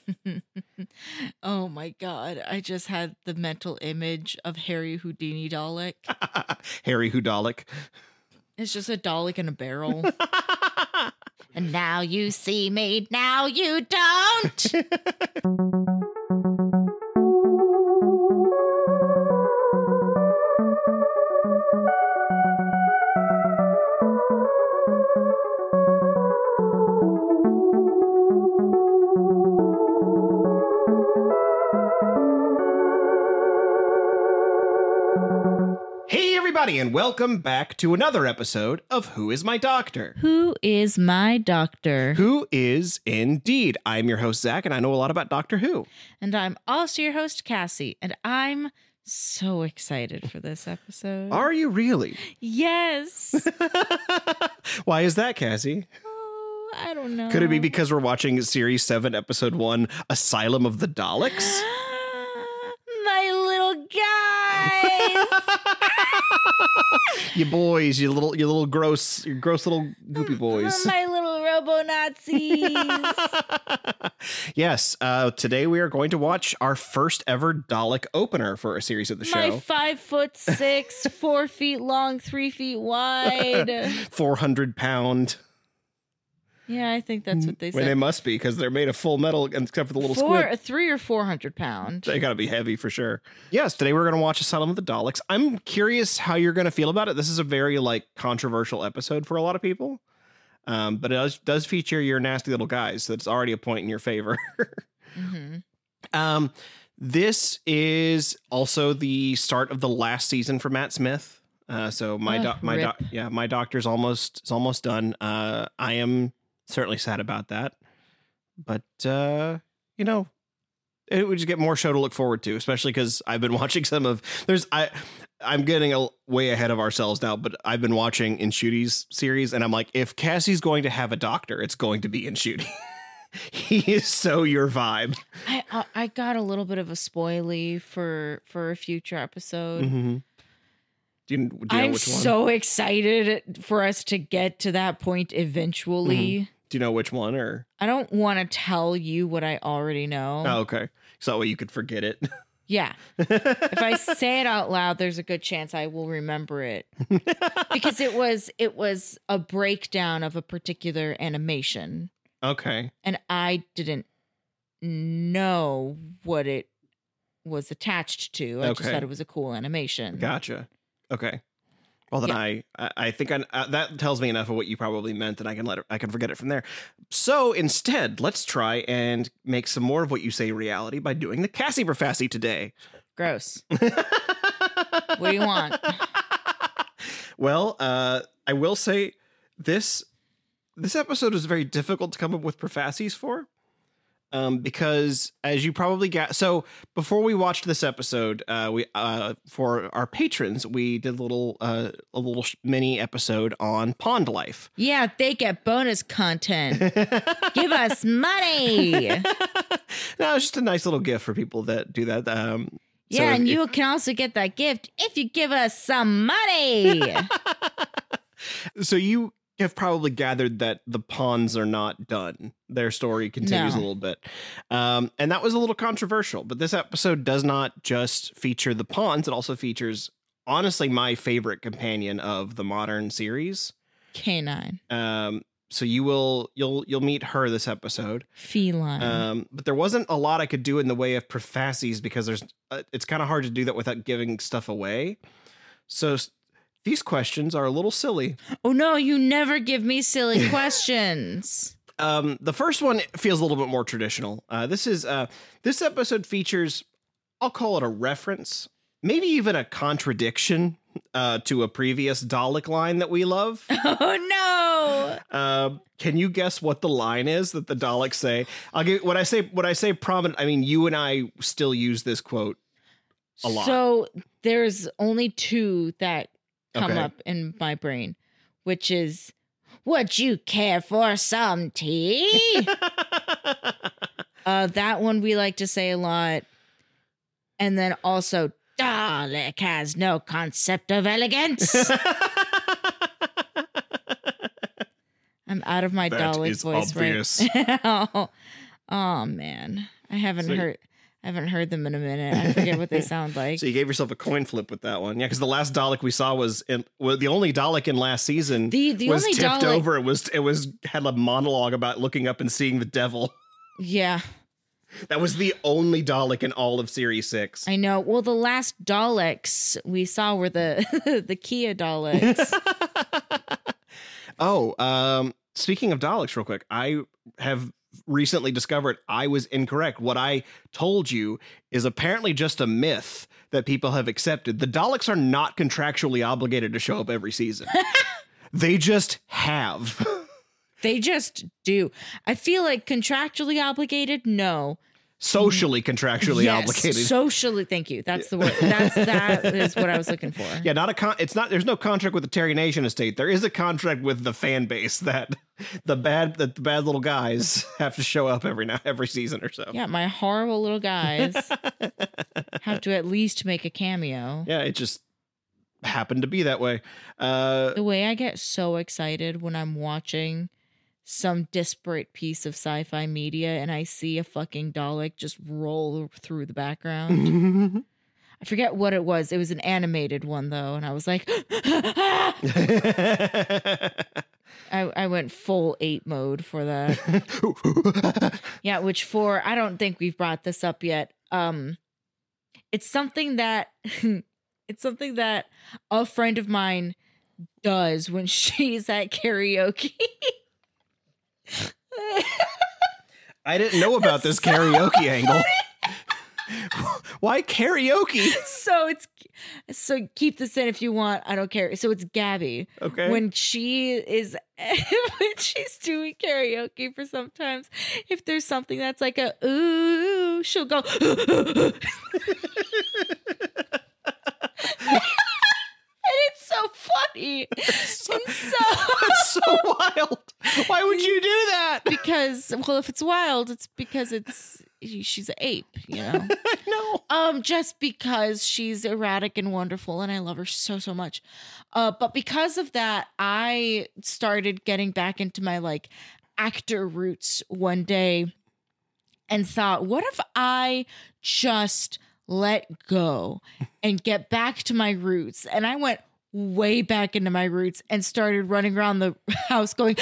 Oh my God. I just had the mental image of Harry Houdini Dalek. Harry Houdalek. It's just a Dalek in a barrel. And now you see me, now you don't. And welcome back to another episode of Who is My Doctor? Who is my doctor? Who is indeed. I'm your host, Zach, and I know a lot about Doctor Who. And I'm also your host, Cassie, and I'm so excited for this episode. Are you really? Yes. Why is that, Cassie? Oh, I don't know. Could it be because we're watching Series 7, Episode 1, Asylum of the Daleks? My little guys. You boys, you little gross little goopy boys. My little robo-Nazis. Yes, today we are going to watch our first ever Dalek opener for a series of the show. My 5'6", 4 feet long, 3 feet wide, 400-pound. Yeah, I think that's what they said. Well, they must be because they're made of full metal, except for the little squid. 300 or 400 pound. They got to be heavy for sure. Yes, today we're going to watch Asylum of the Daleks. I'm curious how you're going to feel about it. This is a very controversial episode for a lot of people, but it does feature your nasty little guys, so it's already a point in your favor. Mm-hmm. This is also the start of the last season for Matt Smith. So my doctor's almost done. I am certainly sad about that, but it would just get more show to look forward to, especially because I've been watching I'm getting way ahead of ourselves now, but I've been watching Inshudi's series, and I'm like, if Cassie's going to have a doctor, it's going to be Inshudi. He is so your vibe. I got a little bit of a spoilie for a future episode. Mm-hmm. Do you know I'm which one? so excited for us to get to that point eventually. Mm-hmm. Do you know which one, or? I don't want to tell you what I already know. Oh, okay. So that way you could forget it. Yeah. If I say it out loud, there's a good chance I will remember it. Because it was a breakdown of a particular animation. Okay. And I didn't know what it was attached to. I just thought it was a cool animation. Gotcha. Okay. Well, then yeah. I think that tells me enough of what you probably meant, and I can forget it from there. So instead, let's try and make some more of what you say reality by doing the Cassie Profassie today. Gross. What do you want? Well, I will say this episode is very difficult to come up with Profassies for. Because as you probably get, so before we watched this episode, we for our patrons, we did a little mini episode on pond life. Yeah, they get bonus content. Give us money. No, it's just a nice little gift for people that do that. Yeah, and you can also get that gift if you give us some money. So you have probably gathered that the ponds are not done. Their story continues a little bit. And that was a little controversial, but this episode does not just feature the ponds. It also features, honestly, my favorite companion of the modern series. Canine. So you'll meet her this episode. Feline. But there wasn't a lot I could do in the way of Profassies because it's kind of hard to do that without giving stuff away. So these questions are a little silly. Oh, no, you never give me silly questions. The first one feels a little bit more traditional. This episode features, I'll call it a reference, maybe even a contradiction to a previous Dalek line that we love. Oh, no. Can you guess what the line is that the Daleks say? When I say prominent, I mean, you and I still use this quote a lot. So there's only two that come up in my brain, which is, would you care for some tea? That one we like to say a lot. And then also, Dalek has no concept of elegance. I'm out of my Dalek voice obvious. right now. Oh man, I haven't heard them in a minute. I forget what they sound like. So you gave yourself a coin flip with that one. Yeah, because the last Dalek we saw was the only Dalek in last season the was only tipped Dalek over. It was had a monologue about looking up and seeing the devil. Yeah. That was the only Dalek in all of Series 6. I know. Well, the last Daleks we saw were the the Kia Daleks. Speaking of Daleks real quick, I have recently discovered I was incorrect. What I told you is apparently just a myth that people have accepted. The Daleks are not contractually obligated to show up every season. They just have. They just do. I feel like contractually obligated, no. Socially contractually obligated. Socially, thank you. That's the word. That is what I was looking for. Yeah, there's no contract with the Terry Nation estate. There is a contract with the fan base that the bad little guys have to show up every season or so. Yeah, my horrible little guys have to at least make a cameo. Yeah, it just happened to be that way. The way I get so excited when I'm watching some disparate piece of sci-fi media and I see a fucking Dalek just roll through the background. I forget what it was. It was an animated one though, and I was like, I went full ape mode for that. Yeah, I don't think we've brought this up yet. It's something that a friend of mine does when she's at karaoke. I didn't know about this karaoke angle. Why karaoke? So keep this in if you want. I don't care. So it's Gabby. Okay. When she's doing karaoke for sometimes, if there's something that's like a ooh, she'll go. It's so funny. That's so wild. Why would you do that? Because, well, if it's wild, it's because she's an ape, you know? No. Just because she's erratic and wonderful, and I love her so, so much. But because of that, I started getting back into my, like, actor roots one day and thought, what if I just let go and get back to my roots? And I went way back into my roots and started running around the house going,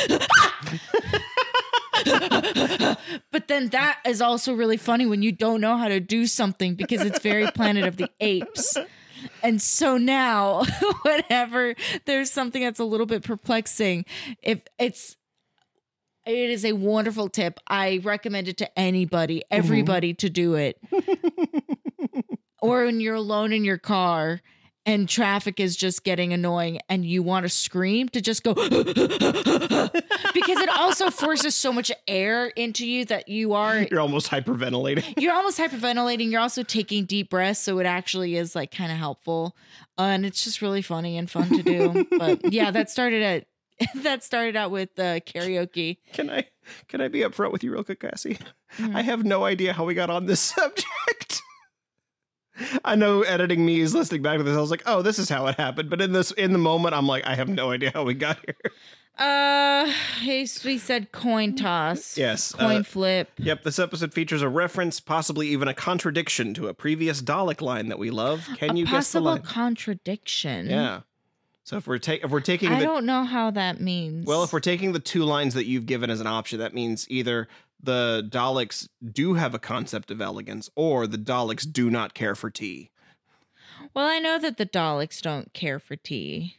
but then that is also really funny when you don't know how to do something because it's very Planet of the Apes. And so now, whenever there's something that's a little bit perplexing, it is a wonderful tip. I recommend it to anybody, everybody to do it. Or when you're alone in your car and traffic is just getting annoying and you want to scream, to just go because it also forces so much air into you that you're almost hyperventilating. You're almost hyperventilating. You're also taking deep breaths, so it actually is like kind of helpful. And it's just really funny and fun to do. But yeah, that started out with karaoke. Can I be upfront with you real quick, Cassie? I have no idea how we got on this subject. I know editing me is listening back to this. I was like, oh, this is how it happened. But in the moment, I'm like, I have no idea how we got here. We said coin toss. Yes. Coin flip. Yep. This episode features a reference, possibly even a contradiction to a previous Dalek line that we love. Can you guess the line? Possible contradiction. Yeah. So if we're taking I don't know how that means. Well, if we're taking the two lines that you've given as an option, that means either the Daleks do have a concept of elegance or the Daleks do not care for tea. Well, I know that the Daleks don't care for tea.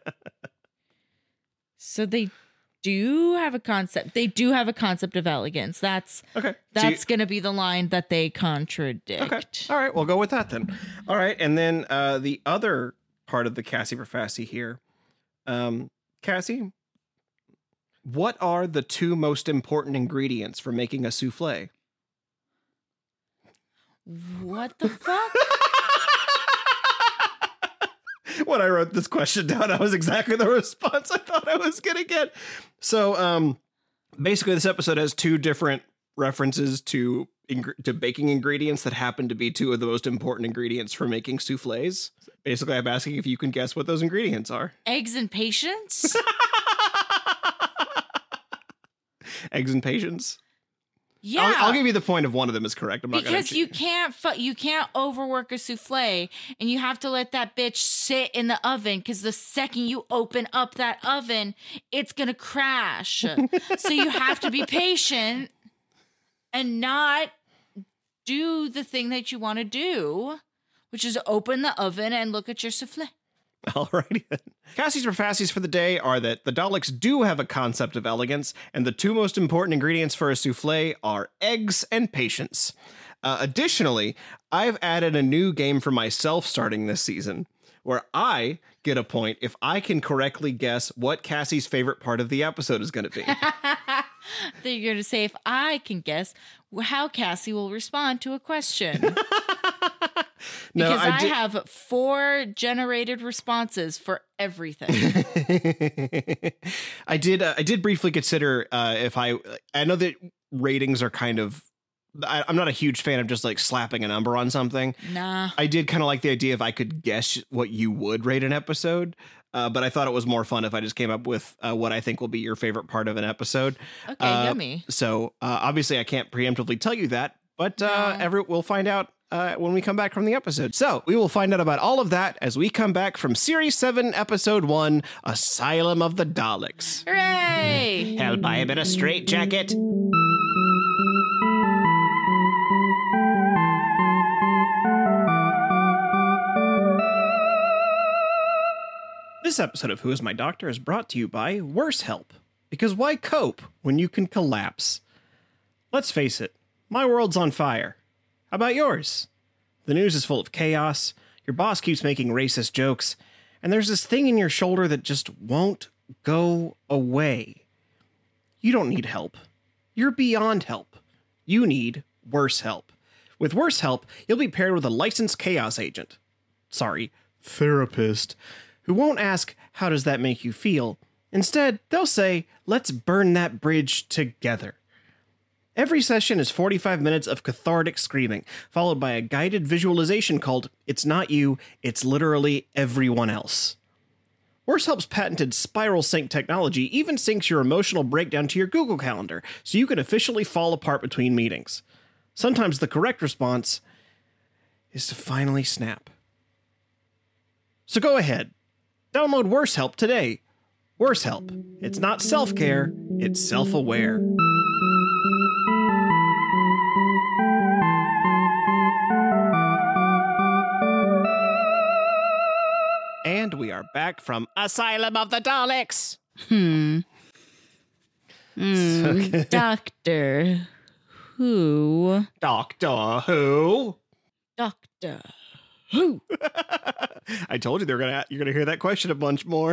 So they do have a concept. They do have a concept of elegance. That's okay. That's going to be the line that they contradict. Okay. All right. We'll go with that then. All right. And then the other part of the Cassie Profassi here. Cassie, what are the two most important ingredients for making a souffle? What the fuck? When I wrote this question down, that was exactly the response I thought I was going to get. So basically, this episode has two different references to baking ingredients that happen to be two of the most important ingredients for making souffles. Basically, I'm asking if you can guess what those ingredients are. Eggs and patience? Eggs and patience? Yeah, I'll give you the point of one of them is correct. I'm not gonna because you can't overwork a souffle, and you have to let that bitch sit in the oven, because the second you open up that oven, it's gonna crash. So you have to be patient and not do the thing that you want to do, which is open the oven and look at your souffle. Alrighty then. Cassie's profacies for the day are that the Daleks do have a concept of elegance, and the two most important ingredients for a souffle are eggs and patience. Additionally, I've added a new game for myself starting this season, where I get a point if I can correctly guess what Cassie's favorite part of the episode is going to be. That you're going to say, if I can guess how Cassie will respond to a question. Because I have 4 generated responses for everything. I did briefly consider if I know that ratings are kind of, I'm not a huge fan of just like slapping a number on something. Nah. I did kind of like the idea if I could guess what you would rate an episode. But I thought it was more fun if I just came up with what I think will be your favorite part of an episode. Okay, yummy. So obviously I can't preemptively tell you that, but we'll find out when we come back from the episode. So we will find out about all of that as we come back from Series 7, Episode 1, Asylum of the Daleks. Hooray! Held by him in a straitjacket. This episode of Who Is My Doctor is brought to you by Worse Help. Because why cope when you can collapse? Let's face it, my world's on fire. How about yours? The news is full of chaos, your boss keeps making racist jokes, and there's this thing in your shoulder that just won't go away. You don't need help. You're beyond help. You need Worse Help. With Worse Help, you'll be paired with a licensed chaos agent. Sorry, therapist. Who won't ask, how does that make you feel? Instead, they'll say, let's burn that bridge together. Every session is 45 minutes of cathartic screaming, followed by a guided visualization called It's Not You, It's Literally Everyone Else. Worse Help's patented spiral sync technology even syncs your emotional breakdown to your Google Calendar, so you can officially fall apart between meetings. Sometimes the correct response is to finally snap. So go ahead. Download Worse Help today. Worse Help. It's not self-care, it's self-aware. And we are back from Asylum of the Daleks. Doctor Who? Doctor Who? Doctor Who? I told you you're gonna hear that question a bunch more.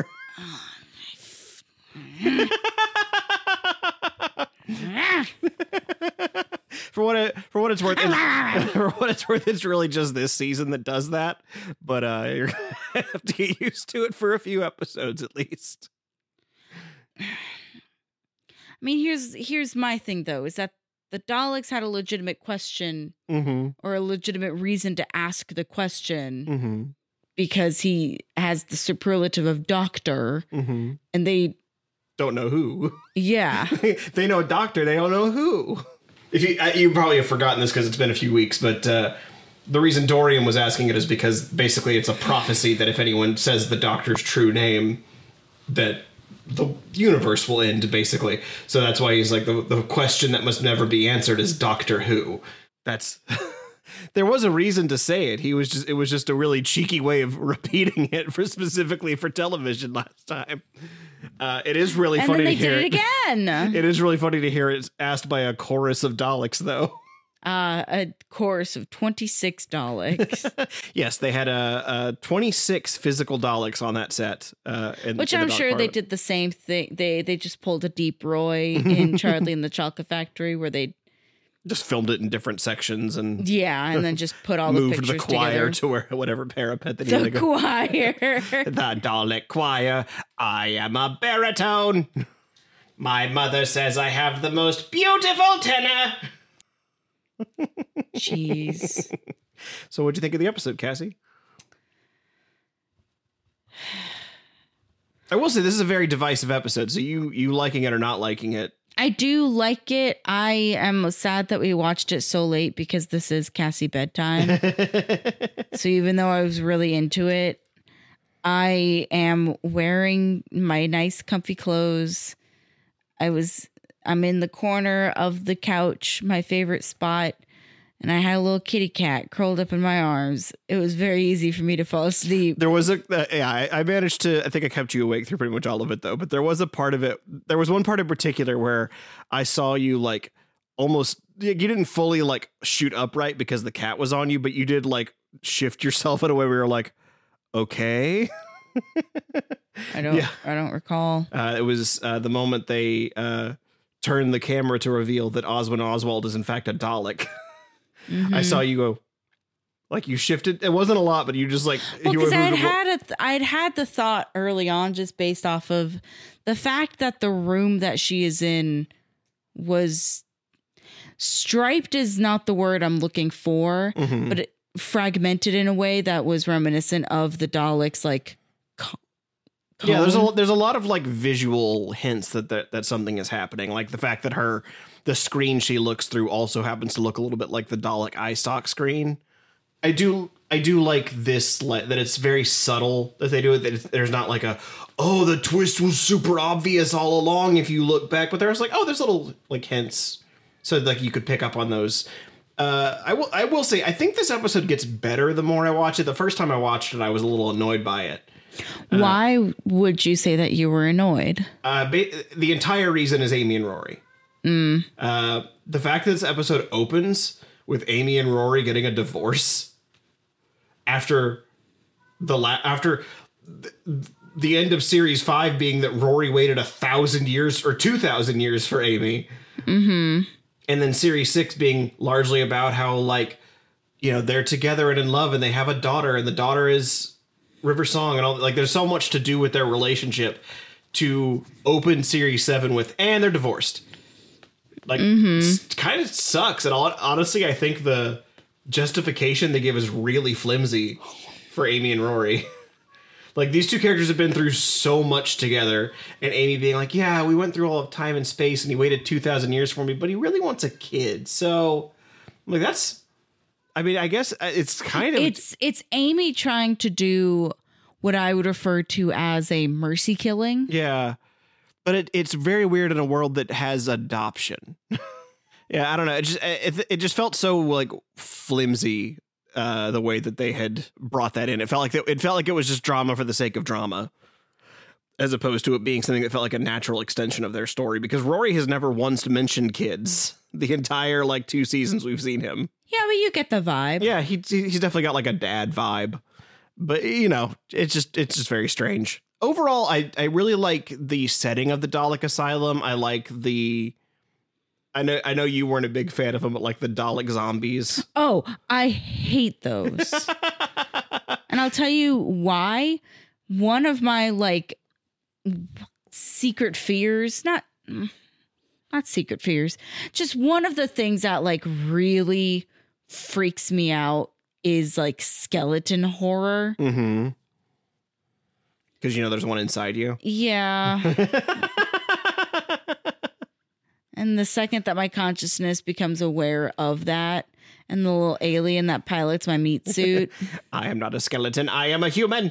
For what it's worth, it's really just this season that does that. But you're gonna have to get used to it for a few episodes at least. I mean, here's my thing though, is that the Daleks had a legitimate question or a legitimate reason to ask the question because he has the superlative of doctor and they don't know who. Yeah. They know doctor, they don't know who. If you probably have forgotten this because it's been a few weeks, but the reason Dorian was asking it is because basically it's a prophecy that if anyone says the doctor's true name, that the universe will end, basically. So that's why he's like, the question that must never be answered is Doctor Who. That's there was a reason to say it. It was just a really cheeky way of repeating it specifically for television last time. It is really funny to hear it again. It is really funny to hear it asked by a chorus of Daleks, though. A chorus of 26 Daleks. Yes, they had 26 physical Daleks on that set. Which I'm sure they did the same thing. They just pulled a Deep Roy in Charlie and the Chocolate Factory where they just filmed it in different sections and and then just put all the pictures moved the choir together. to whatever parapet they needed to go. Choir. The Dalek choir. I am a baritone. My mother says I have the most beautiful tenor. Jeez. So what'd you think of the episode, Cassie? I will say this is a very divisive episode, so you liking it or not liking it I do like it. I am sad that we watched it so late because this is Cassie bedtime. So even though I was really into it, I am wearing my nice comfy clothes. I'm in the corner of the couch, my favorite spot, and I had a little kitty cat curled up in my arms. It was very easy for me to fall asleep. There was I managed to, I think I kept you awake through pretty much all of it though, but there was a part of it. There was one part in particular where I saw you like almost, you didn't fully like shoot upright because the cat was on you, but you did like shift yourself in a way where you're like, okay. I don't recall. It was the moment they turned the camera to reveal that Oswin Oswald is in fact a Dalek. Mm-hmm. I saw you go, like you shifted. It wasn't a lot, but you just like. Well, because I'd had the thought early on, just based off of the fact that the room that she is in was striped is not the word I'm looking for, mm-hmm. but fragmented in a way that was reminiscent of the Daleks, like. Yeah, there's a lot of like visual hints that something is happening, like the fact that the screen she looks through also happens to look a little bit like the Dalek eye stalk screen. I do like this, that it's very subtle that they do it. That there's not like the twist was super obvious all along if you look back, but there's like there's little like hints, so like you could pick up on those. I will say I think this episode gets better the more I watch it. The first time I watched it, I was a little annoyed by it. Why would you say that you were annoyed? The entire reason is Amy and Rory. The fact that this episode opens with Amy and Rory getting a divorce after the end of series 5 being that Rory waited 1,000 years or 2,000 years for Amy. Mm-hmm. And then series 6 being largely about how like, they're together and in love and they have a daughter and the daughter is River Song and all, like there's so much to do with their relationship to open series 7 with, and they're divorced. Like, kind of sucks. And honestly, I think the justification they give is really flimsy for Amy and Rory. Like, these two characters have been through so much together, and Amy being like, yeah, we went through all of time and space, and he waited 2,000 years for me, but he really wants a kid. So, like, I guess it's kind of... It's Amy trying to do what I would refer to as a mercy killing. Yeah. But it's very weird in a world that has adoption. Yeah, I don't know. It just felt so like flimsy the way that they had brought that in. It felt like it was just drama for the sake of drama, as opposed to it being something that felt like a natural extension of their story. Because Rory has never once mentioned kids the entire like 2 seasons we've seen him. Yeah, but you get the vibe. Yeah, he's definitely got like a dad vibe. But it's just very strange. Overall, I really like the setting of the Dalek Asylum. I like I know you weren't a big fan of them, but like the Dalek zombies. Oh, I hate those. And I'll tell you why. One of my like secret fears, not secret fears, just one of the things that like really freaks me out is like skeleton horror. Mm-hmm. Because there's one inside you. Yeah. And the second that my consciousness becomes aware of that, and the little alien that pilots my meat suit. I am not a skeleton. I am a human.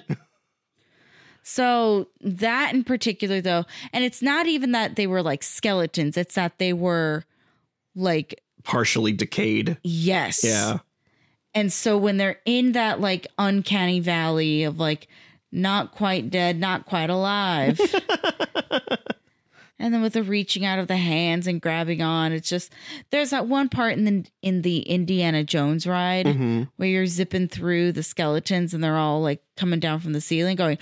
So that in particular, though, and it's not even that they were like skeletons. It's that they were like... partially decayed. Yes. Yeah. And so when they're in that like uncanny valley of like not quite dead, not quite alive. And then with the reaching out of the hands and grabbing on, it's just, there's that one part in the Indiana Jones ride where you're zipping through the skeletons and they're all like coming down from the ceiling going.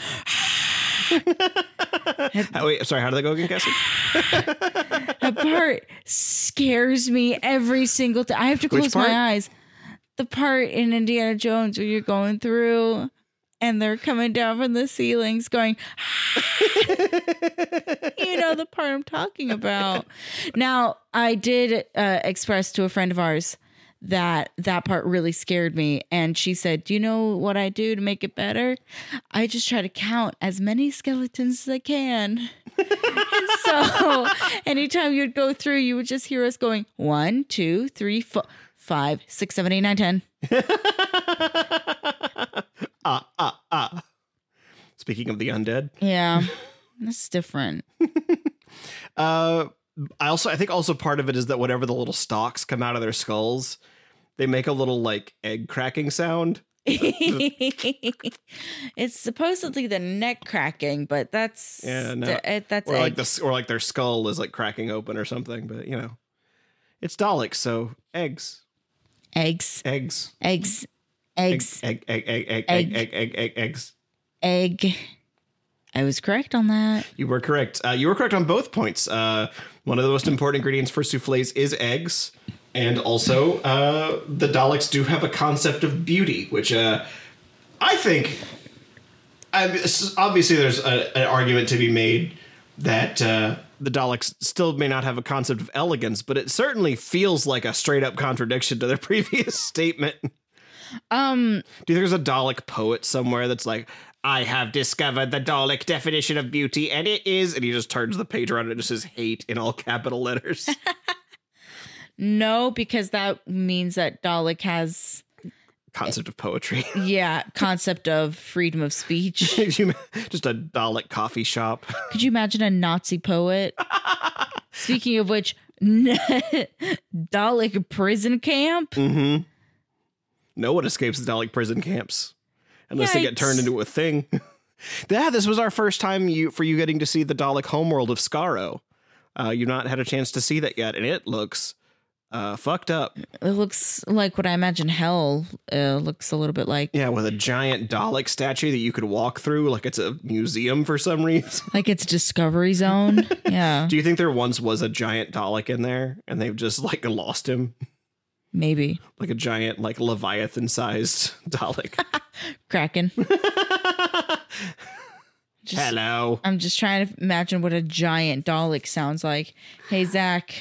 Wait, sorry, how did that go again, Cassie? That part scares me every single time. I have to close my eyes. The part in Indiana Jones where you're going through and they're coming down from the ceilings going, the part I'm talking about. Now, I did express to a friend of ours that part really scared me. And she said, do you know what I do to make it better? I just try to count as many skeletons as I can and So anytime you'd go through, you would just hear us going 1, 2, 3, 4, 5, 6, 7, 8, 9, 10. Speaking of the undead. Yeah, that's different. I think also part of it is that whenever the little stalks come out of their skulls, they make a little like egg cracking sound. It's supposedly the neck cracking, but that's that's or egg. like their skull is like cracking open or something. But you know, it's Daleks, so eggs. Eggs. I was correct on that. You were correct. You were correct on both points. One of the most important ingredients for souffles is eggs. And also, the Daleks do have a concept of beauty, which I think... obviously, there's an argument to be made that the Daleks still may not have a concept of elegance, but it certainly feels like a straight-up contradiction to their previous statement. Do you think there's a Dalek poet somewhere that's like, I have discovered the Dalek definition of beauty, and it is... And he just turns the page around and it just says hate in all capital letters. No, because that means that Dalek has... Concept of poetry. Yeah, concept of freedom of speech. Just a Dalek coffee shop. Could you imagine a Nazi poet? Speaking of which, Dalek prison camp? Mm-hmm. No one escapes the Dalek prison camps. Unless they get turned into a thing. Yeah, this was our first time for you getting to see the Dalek homeworld of Skaro. You've not had a chance to see that yet, and it looks fucked up. It looks like what I imagine hell looks a little bit like. Yeah, with a giant Dalek statue that you could walk through like it's a museum for some reason. Like it's Discovery Zone. Yeah. Do you think there once was a giant Dalek in there and they've just like lost him? Maybe. Like a giant, like Leviathan-sized Dalek. Kraken. Hello. I'm just trying to imagine what a giant Dalek sounds like. Hey, Zach.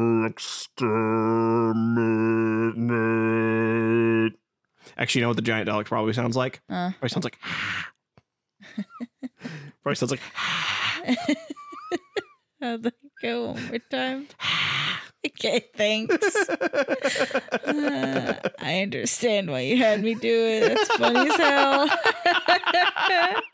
Exterminate. Actually, you know what the giant Dalek probably sounds like? Probably sounds like... probably sounds like... How'd that go one more time? Okay, thanks. I understand why you had me do it. That's funny as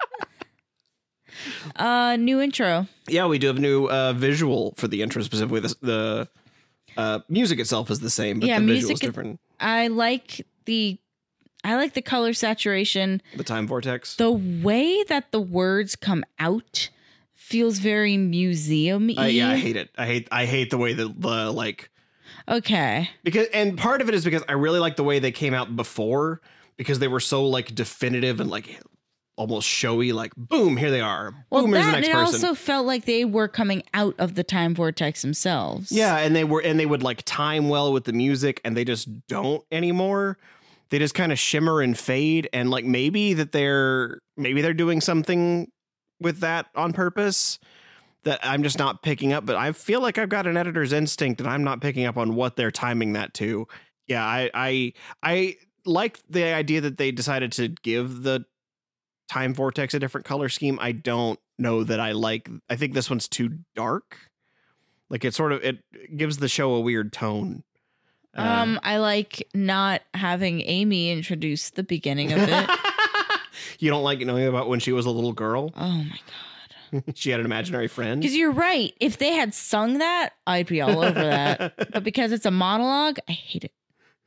hell. New intro. Yeah, we do have a new visual for the intro. Specifically, the music itself is the same, but the visual is different. I like the color saturation. The time vortex. The way that the words come out feels very museum-y. Yeah, I hate it. I hate the way that the like. Okay. And part of it is because I really like the way they came out before, because they were so like definitive and like almost showy. Like, boom, here they are. Well, boom, here's the next person. It also felt like they were coming out of the time vortex themselves. Yeah, and they would like time well with the music, and they just don't anymore. They just kind of shimmer and fade, and like maybe they're doing something with that on purpose that I'm just not picking up, but I feel like I've got an editor's instinct and I'm not picking up on what they're timing that to. Yeah, I like the idea that they decided to give the time vortex a different color scheme. I don't know that I think this one's too dark. Like it gives the show a weird tone. I like not having Amy introduce the beginning of it. You don't like knowing about when she was a little girl? Oh my God. She had an imaginary friend? Because you're right. If they had sung that, I'd be all over that. But because it's a monologue, I hate it.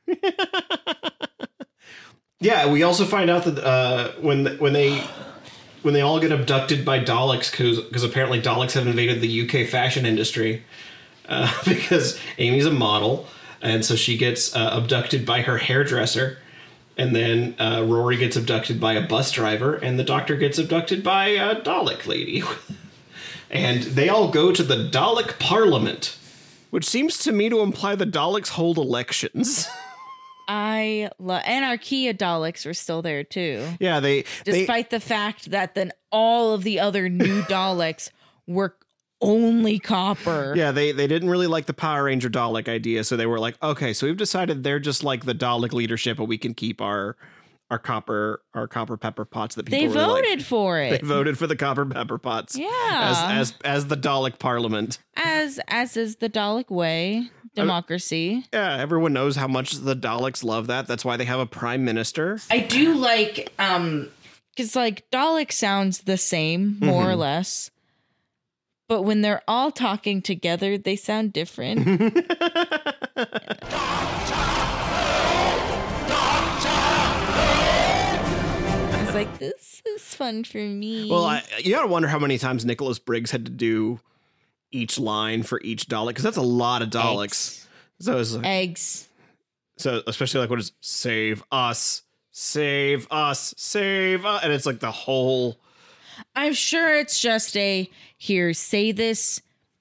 Yeah, we also find out that when they all get abducted by Daleks, because apparently Daleks have invaded the UK fashion industry, because Amy's a model, and so she gets abducted by her hairdresser. And then Rory gets abducted by a bus driver, and the Doctor gets abducted by a Dalek lady. And they all go to the Dalek Parliament, which seems to me to imply the Daleks hold elections. And Archaea Daleks are still there too. Yeah, despite the fact that then all of the other new Daleks were only copper. Yeah, they didn't really like the Power Ranger Dalek idea, so they were like, okay, so we've decided they're just like the Dalek leadership, but we can keep our our copper pepper pots that people They really voted for it. They voted for the copper pepper pots. Yeah. As the Dalek parliament. As is the Dalek way, democracy. Yeah, everyone knows how much the Daleks love that. That's why they have a prime minister. I do like because like Dalek sounds the same more or less, but when they're all talking together, they sound different. Like, this is fun for me. Well, you gotta wonder how many times Nicholas Briggs had to do each line for each Dalek, because that's a lot of Daleks. Eggs. So it's like, Eggs. So especially like what is save us, save us, save us, and it's like the whole. I'm sure it's just here, say this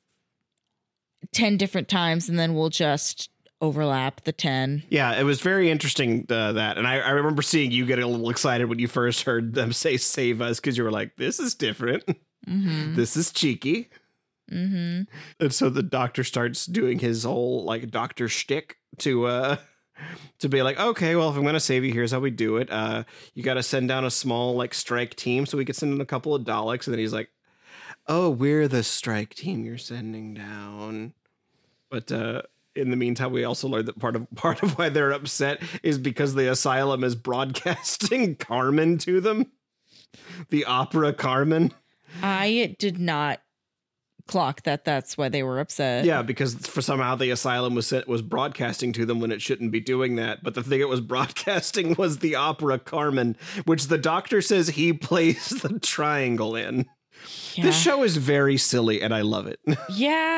10 different times, and then we'll just overlap the 10. Yeah, it was very interesting that, and I remember seeing you get a little excited when you first heard them say "save us" because you were like, "This is different. This is cheeky." And so the Doctor starts doing his whole like Doctor shtick to be like, "Okay, well, if I'm gonna save you, here's how we do it. You got to send down a small like strike team, so we could send in a couple of Daleks." And then he's like, "Oh, we're the strike team you're sending down," but in the meantime, we also learned that part of why they're upset is because the asylum is broadcasting Carmen to them. The opera Carmen. I did not clock that that's why they were upset. Yeah, because for somehow the asylum was broadcasting to them when it shouldn't be doing that. But the thing it was broadcasting was the opera Carmen, which the Doctor says he plays the triangle in. Yeah. This show is very silly, and I love it. Yeah,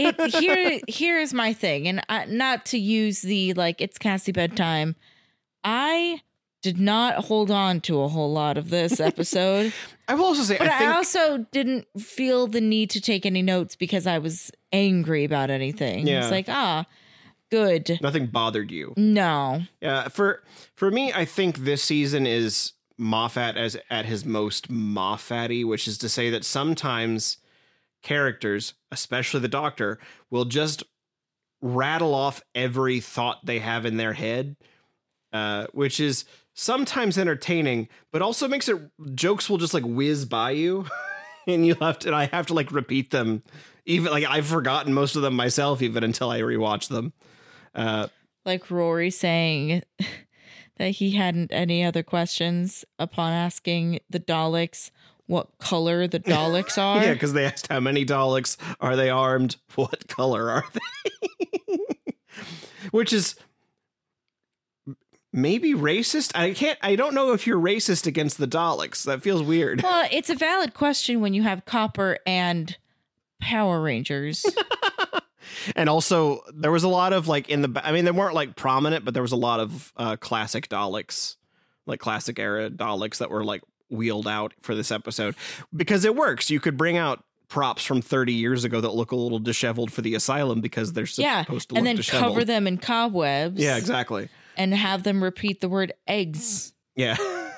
here's my thing, and not to use the like it's Cassie bedtime. I did not hold on to a whole lot of this episode. I will also say, but I also didn't feel the need to take any notes because I was angry about anything. Yeah. It's like good. Nothing bothered you. No. Yeah, for me, I think this season is Moffat at his most Moffat-y, which is to say that sometimes characters, especially the Doctor, will just rattle off every thought they have in their head, which is sometimes entertaining, but also makes it jokes will just like whiz by you, and I have to like repeat them. Even like I've forgotten most of them myself, even until I rewatch them. Like Rory saying that he hadn't any other questions upon asking the Daleks what color the Daleks are. Yeah, because they asked how many Daleks are they armed? What color are they? Which is maybe racist. I don't know if you're racist against the Daleks. That feels weird. Well, it's a valid question when you have Copper and Power Rangers. And also, there was a lot of like they weren't like prominent, but there was a lot of classic Daleks, like classic era Daleks that were like wheeled out for this episode because it works. You could bring out props from 30 years ago that look a little disheveled for the asylum because they're supposed to look and then disheveled. Cover them in cobwebs. Yeah, exactly. And have them repeat the word eggs. Yeah.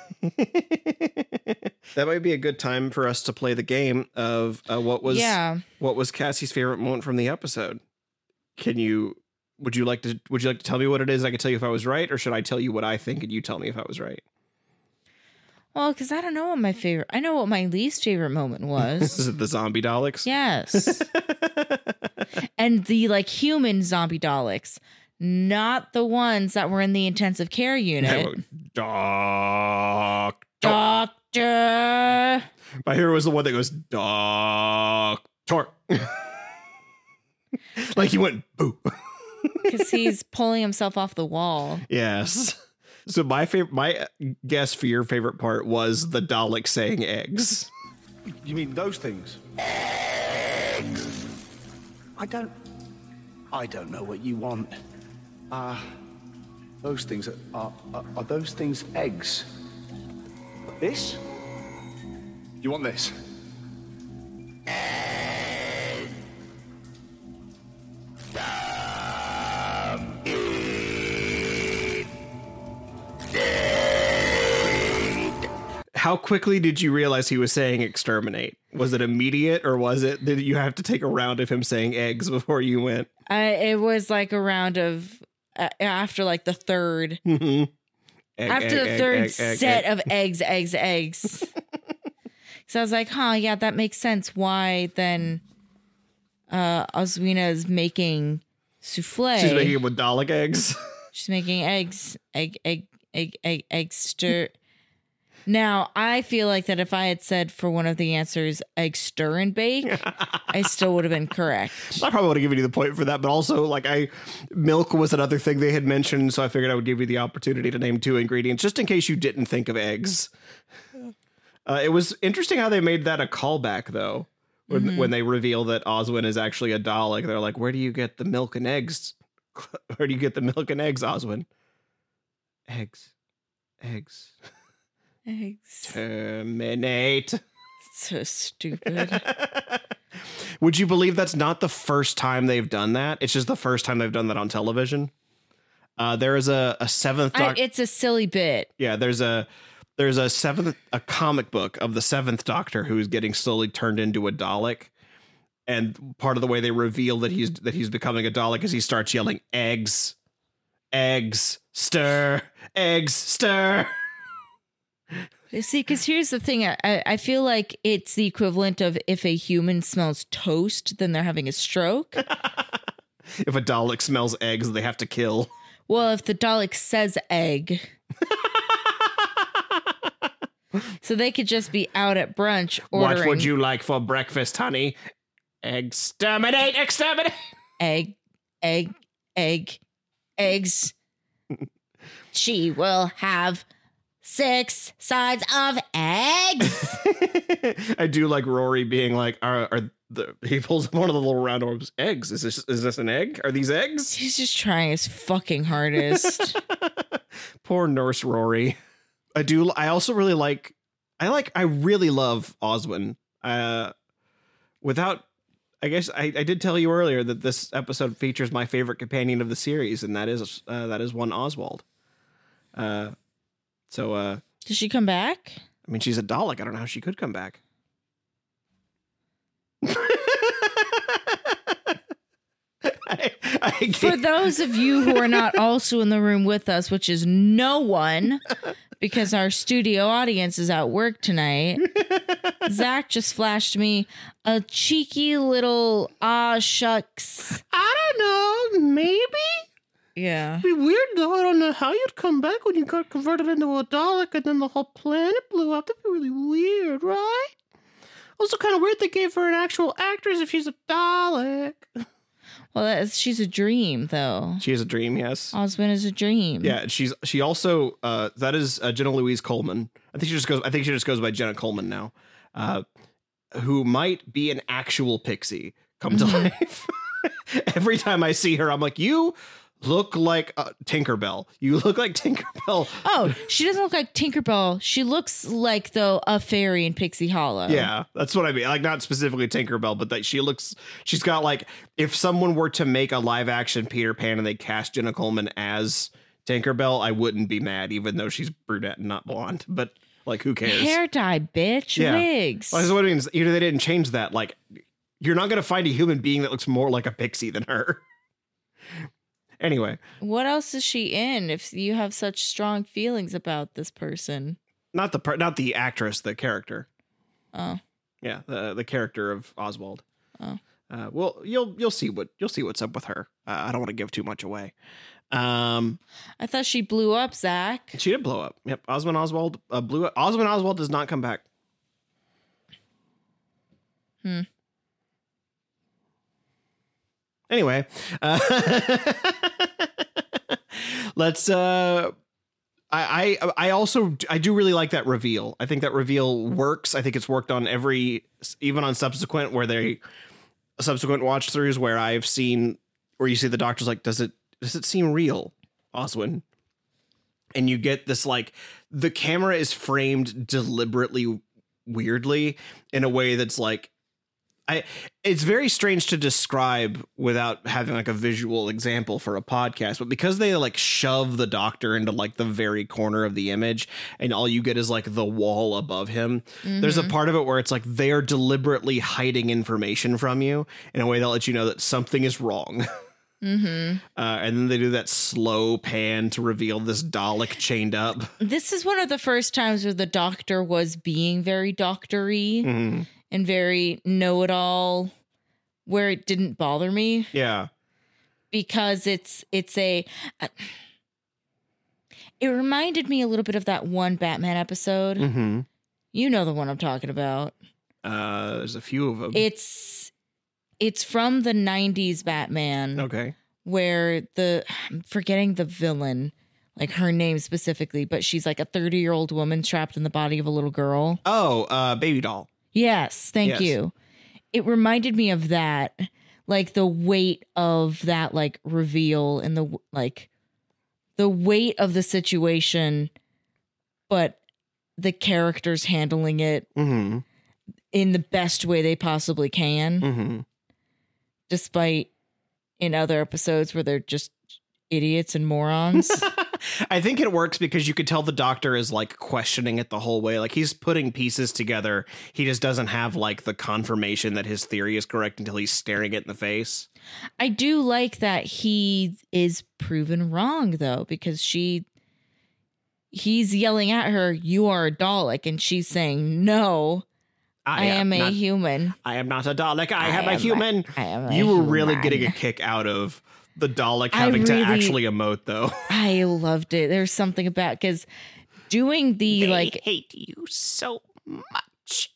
That might be a good time for us to play the game of what was Cassie's favorite moment from the episode. Would you like to tell me what it is? I can tell you if I was right, or should I tell you what I think and you tell me if I was right? Well, because I don't know what I know what my least favorite moment was. Is it the zombie Daleks? Yes. And the like human zombie Daleks, not the ones that were in the intensive care unit. Doctor. My hero was the one that goes, Doctor. Like he went, boo. Because he's pulling himself off the wall. Yes. So my guess for your favorite part was the Dalek saying eggs. You mean those things? Eggs. I don't know what you want. Those things are those things eggs? This? You want this? How quickly did you realize he was saying exterminate? Was it immediate, or did you have to take a round of him saying eggs before you went? It was like a round of after like the third. Mm-hmm. After the third set of eggs. So I was like, yeah, that makes sense. Why then Oswina is making souffle. She's making it with Dalek eggs. She's making egg stir. Now, I feel like that if I had said for one of the answers, egg stir and bake, I still would have been correct. I probably would have given you the point for that, but also milk was another thing they had mentioned, so I figured I would give you the opportunity to name 2 ingredients just in case you didn't think of eggs. It was interesting how they made that a callback, though, when they reveal that Oswin is actually a Dalek. They're like, where do you get the milk and eggs? Where do you get the milk and eggs, Oswin? Eggs. Terminate. So stupid. Would you believe that's not the first time they've done that? It's just the first time they've done that on television. There is a seventh. It's a silly bit. Yeah, there's a comic book of the Seventh Doctor who is getting slowly turned into a Dalek, and part of the way they reveal that he's becoming a Dalek is he starts yelling eggs, stir, eggs, stir. See, because here's the thing. I feel like it's the equivalent of if a human smells toast, then they're having a stroke. If a Dalek smells eggs, they have to kill. Well, if the Dalek says egg. So they could just be out at brunch ordering. What would you like for breakfast, honey? Exterminate. Eggs. She will have 6 sides of eggs. I do like Rory being like, he pulls one of the little round orbs. Eggs. Is this an egg? Are these eggs? He's just trying his fucking hardest. Poor nurse Rory. I really love Oswin. I guess I did tell you earlier that this episode features my favorite companion of the series, and that is one Oswald. Does she come back? I mean, she's a Dalek. I don't know how she could come back. For those of you who are not also in the room with us, which is no one, because our studio audience is at work tonight, Zach just flashed me a cheeky little shucks. I don't know, maybe? Yeah. It'd be weird though. I don't know how you'd come back when you got converted into a Dalek and then the whole planet blew up. That'd be really weird, right? Also kind of weird they gave her an actual actress if she's a Dalek. Well, she's a dream, though. She is a dream, yes. Oswin is a dream. Yeah, she also that is Jenna Louise Coleman. I think she just goes by Jenna Coleman now, who might be an actual pixie come to life. Every time I see her, I'm like, you look like Tinkerbell. You look like Tinkerbell. Oh, she doesn't look like Tinkerbell. She looks like, though, a fairy in Pixie Hollow. Yeah, that's what I mean. Like, not specifically Tinkerbell, but that she's got like, if someone were to make a live action Peter Pan and they cast Jenna Coleman as Tinkerbell, I wouldn't be mad, even though she's brunette and not blonde. But like, who cares? Hair dye, bitch. Yeah. Wigs. Well, what I mean is, they didn't change that. Like, you're not going to find a human being that looks more like a pixie than her. Anyway. What else is she in if you have such strong feelings about this person? Not the actress, the character. Oh. Yeah, the character of Oswald. Oh. Well, you'll see what's up with her. I don't want to give too much away. I thought she blew up, Zach. She did blow up. Yep, Oswin Oswald blew up. Oswin Oswald does not come back. Anyway, let's. I do really like that reveal. I think that reveal works. I think it's worked on even on subsequent watch throughs where I've seen where you see the doctor's like, does it seem real, Oswin? And you get this like the camera is framed deliberately weirdly in a way that's like. It's very strange to describe without having like a visual example for a podcast, but because they like shove the doctor into like the very corner of the image and all you get is like the wall above him, there's a part of it where it's like they are deliberately hiding information from you in a way that lets you know that something is wrong. Mm-hmm. And then they do that slow pan to reveal this Dalek chained up. This is one of the first times where the Doctor was being very doctor-y and very know-it-all, where it didn't bother me. Yeah. Because it reminded me a little bit of that one Batman episode. Mm-hmm. You know the one I'm talking about. There's a few of them. It's from the 90s Batman. Okay. Where I'm forgetting the villain, like her name specifically, but she's like a 30-year-old woman trapped in the body of a little girl. Oh, Baby Doll. Yes, thank you. It reminded me of that, like the weight of that like reveal and the weight of the situation, but the characters handling it in the best way they possibly can, despite in other episodes where they're just idiots and morons. I think it works because you could tell the Doctor is like questioning it the whole way. Like he's putting pieces together. He just doesn't have like the confirmation that his theory is correct until he's staring it in the face. I do like that he is proven wrong though, because he's yelling at her, "You are a Dalek," and she's saying, "No, I am a human. I am not a Dalek. I am a human." You were really getting a kick out of the Dalek having to actually emote, though. I loved it. There's something about because doing the they hate you so much.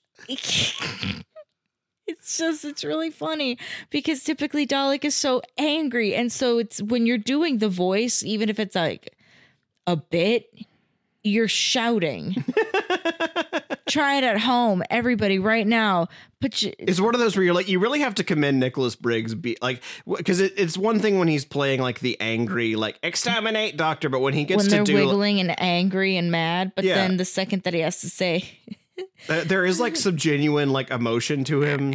It's really funny because typically Dalek is so angry, and so it's when you're doing the voice, even if it's like a bit, you're shouting. Try it at home, everybody, right now. It's one of those where you're like, you really have to commend Nicholas Briggs, because it's one thing when he's playing like the angry, like exterminate Doctor, but when he gets when they're wiggling and angry and mad, but then the second that he has to say, there is like some genuine like emotion to him.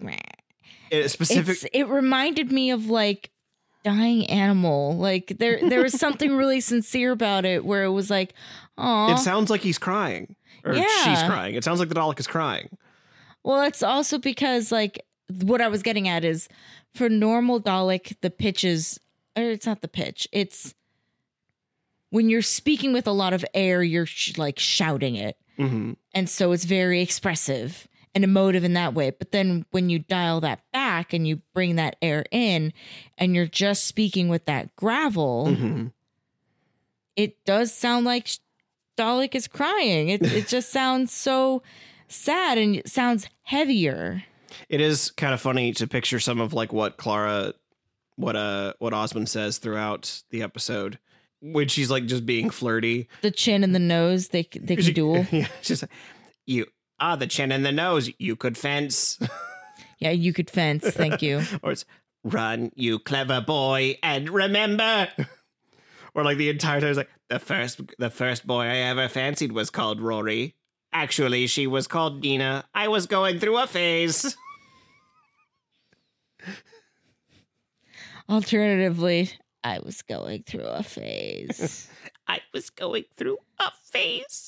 It reminded me of like dying animal. Like there was something really sincere about it, where it was like, oh, it sounds like he's crying. Or she's crying. It sounds like the Dalek is crying. Well, it's also because, like, what I was getting at is for normal Dalek, the pitch is, or it's not the pitch. It's when you're speaking with a lot of air, you're like shouting it. Mm-hmm. And so it's very expressive and emotive in that way. But then when you dial that back and you bring that air in and you're just speaking with that gravel, it does sound like Dalek is crying. It just sounds so sad and it sounds heavier. It is kind of funny to picture some of like what Osmond says throughout the episode when she's like just being flirty. The chin and the nose, they can duel. Yeah, she's like, you are the chin and the nose. You could fence. Yeah, you could fence. Thank you. Or it's run, you clever boy, and remember. Or like the entire time, it's like the first boy I ever fancied was called Rory. Actually, she was called Nina. I was going through a phase. Alternatively, I was going through a phase. I was going through a phase.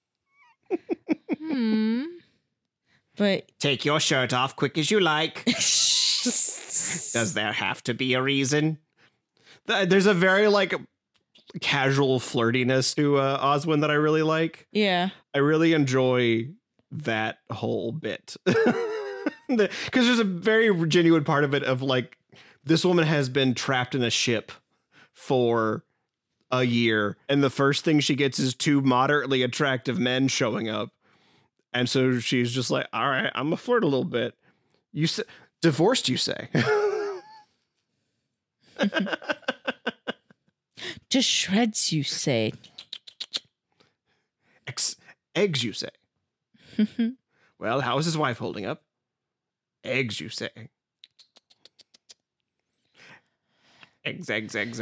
But take your shirt off quick as you like. Does there have to be a reason? There's a very like casual flirtiness to Oswin that I really like. Yeah. I really enjoy that whole bit. Because there's a very genuine part of it of like, this woman has been trapped in a ship for a year, and the first thing she gets is two moderately attractive men showing up. And so she's just like, all right, I'm gonna flirt a little bit. You say divorced, you say. To shreds, you say. Eggs, you say. Well, how is his wife holding up? Eggs, you say. Eggs.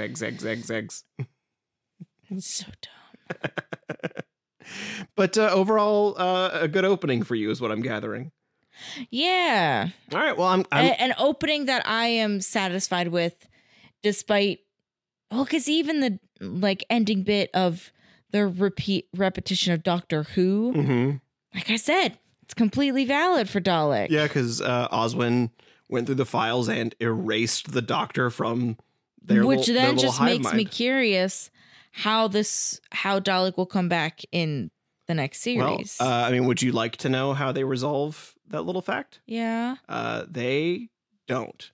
It's so dumb. But overall, a good opening for you is what I'm gathering. Yeah. All right. Well, I'm an opening that I am satisfied with, despite. Well, because even the like ending bit of the repetition of Doctor Who, like I said, it's completely valid for Dalek. Yeah, because Oswin went through the files and erased the Doctor from Which then just makes me curious how Dalek will come back in the next series. Well, I mean, would you like to know how they resolve that little fact? Yeah. They don't.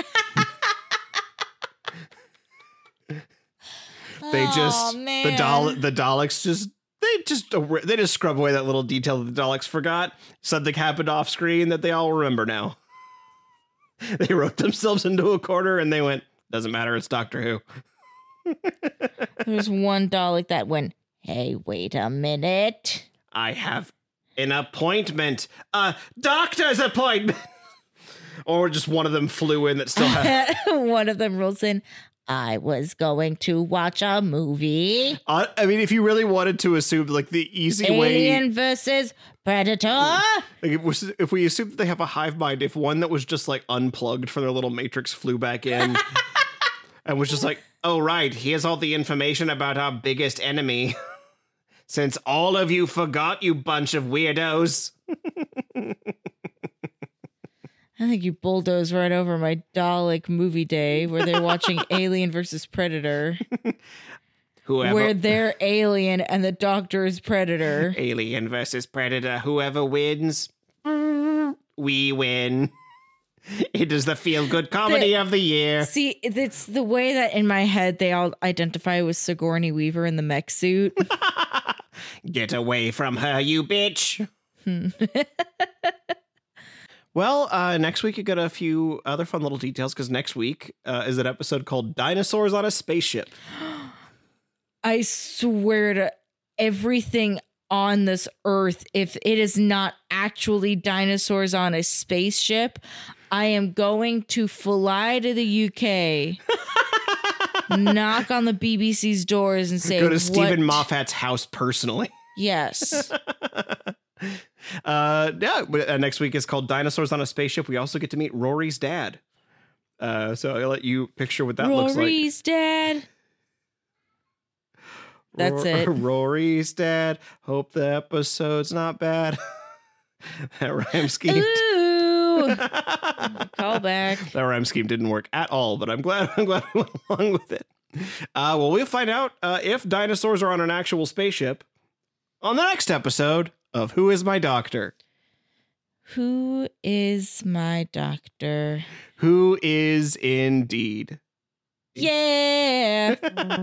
They just the Daleks they just scrub away that little detail that the Daleks forgot. Something happened off screen that they all remember now. They wrote themselves into a corner and they went, doesn't matter, it's Doctor Who. There's one Dalek that went, hey, wait a minute. I have an appointment. A doctor's appointment. Or just one of them flew in that still had. One of them rolls in. I was going to watch a movie. I mean, if you really wanted to assume like the easy way. Alien versus Predator. Like if we assume that they have a hive mind, if one that was just like unplugged from their little matrix flew back in and was just like, oh, right, here's all the information about our biggest enemy. Since all of you forgot, you bunch of weirdos. I think you bulldozed right over my Dalek movie day where they're watching Alien versus Predator. Where they're alien and the Doctor is Predator. Alien versus Predator. Whoever wins, we win. It is the feel-good comedy of the year. See, it's the way that in my head they all identify with Sigourney Weaver in the mech suit. Get away from her, you bitch. Well, next week you got a few other fun little details because next week is an episode called Dinosaurs on a Spaceship. I swear to everything on this earth, if it is not actually dinosaurs on a spaceship, I am going to fly to the UK, knock on the BBC's doors and say, go to Stephen Moffat's house personally. Yes. Next week is called Dinosaurs on a Spaceship. We also get to meet Rory's dad. So I'll let you picture what that looks like. Rory's dad. That's it. Rory's dad. Hope the episode's not bad. That rhyme scheme. Ooh. Call back. That rhyme scheme didn't work at all, but I'm glad we went along with it. Well, we'll find out if dinosaurs are on an actual spaceship on the next episode of Who Is My Doctor? Who is my doctor? Who is indeed? Yeah.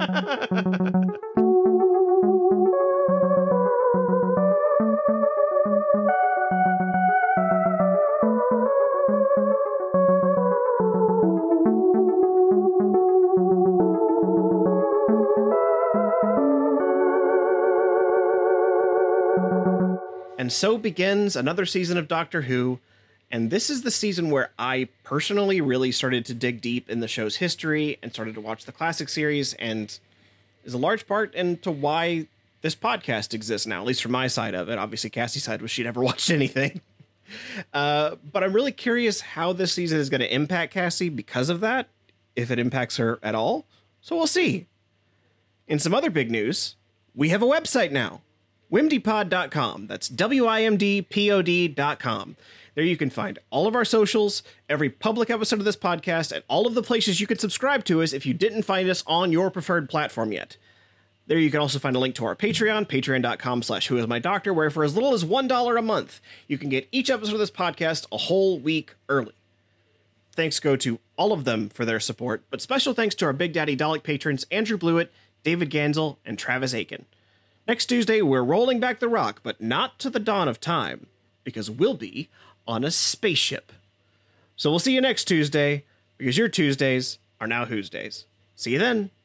And so begins another season of Doctor Who, and this is the season where I personally really started to dig deep in the show's history and started to watch the classic series, and is a large part into why this podcast exists now, at least from my side of it. Obviously, Cassie's side was she never watched anything. But I'm really curious how this season is going to impact Cassie because of that, if it impacts her at all. So we'll see. In some other big news, we have a website now. WimDpod.com. That's WIMDPOD.com. There you can find all of our socials, every public episode of this podcast, and all of the places you can subscribe to us if you didn't find us on your preferred platform yet. There you can also find a link to our Patreon, patreon.com/whoismydoctor, where for as little as $1 a month, you can get each episode of this podcast a whole week early. Thanks go to all of them for their support, but special thanks to our Big Daddy Dalek patrons Andrew Blewett, David Gansel, and Travis Aiken. Next Tuesday, we're rolling back the rock, but not to the dawn of time, because we'll be on a spaceship. So we'll see you next Tuesday, because your Tuesdays are now Who's Days. See you then.